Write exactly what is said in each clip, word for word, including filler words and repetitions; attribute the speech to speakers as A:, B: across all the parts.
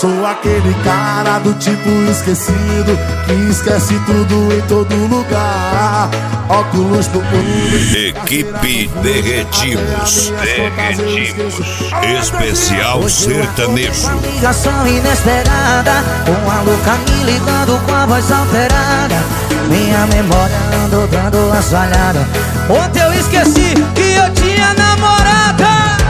A: Sou aquele cara do tipo esquecido, que esquece tudo em todo lugar. Óculos no mundo.
B: Equipe Derretimos. Derretimos. Especial sertanejo.
C: Uma ligação inesperada, com a louca me ligando com a voz alterada. Minha memória andou dando as falhadas. Ontem eu esqueci que eu tinha namorada.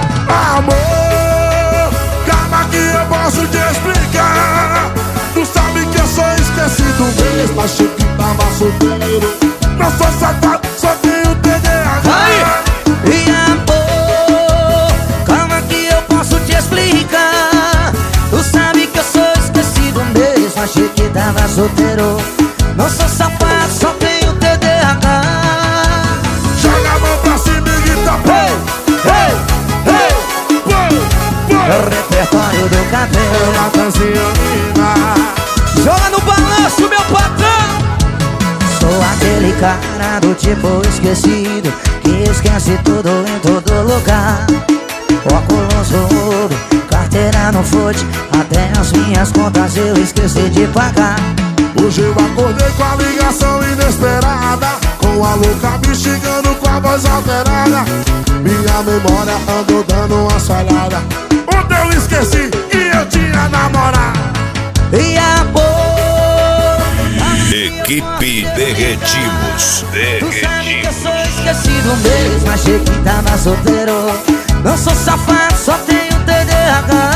A: Amor, calma que eu posso te explicar. Tu sabe que eu sou esquecido mesmo. Achei que tava solteiro. Não sou safado, só tenho T D A H.
C: E amor, calma que eu posso te explicar. Tu sabe que eu sou esquecido mesmo. Achei que tava solteiro. Não sou safado, só tenho T D A H.
A: Joga a mão pra cima e grita pô, hey, hey, pô, pô.
C: É o repertório do cabelo.
A: Na dancinha mina.
C: Joga no balanço, meu patrão. Sou aquele cara do tipo esquecido, que esquece tudo em todo lugar. Óculos no olho, carteira no fute, até as minhas contas eu esqueci de pagar.
A: Hoje eu acordei com a ligação inesperada, com a louca me xingando com a voz alterada. Minha memória andou dando uma falhada. Ontem eu esqueci que eu tinha namorado.
C: E amor,
B: Equipe Derretimos.
C: tu sabe que eu sou esquecido mesmo. Achei que tava solteiro. Não sou safado, só tenho T D A H.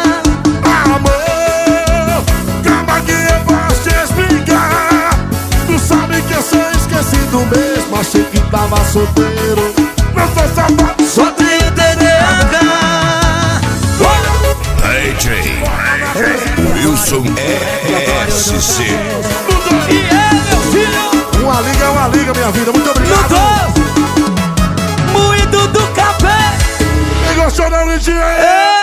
A: Amor, calma que eu posso te explicar. Tu sabe que eu sou esquecido mesmo. Achei que tava solteiro. Não sou safado,
C: Só tenho T D A H.
B: D J Wilson S C.
C: E é, meu filho,
A: uma liga é uma liga, minha vida. Muito obrigado.
C: moído do café.
A: Quem gostou da Lidinha aí?
C: É.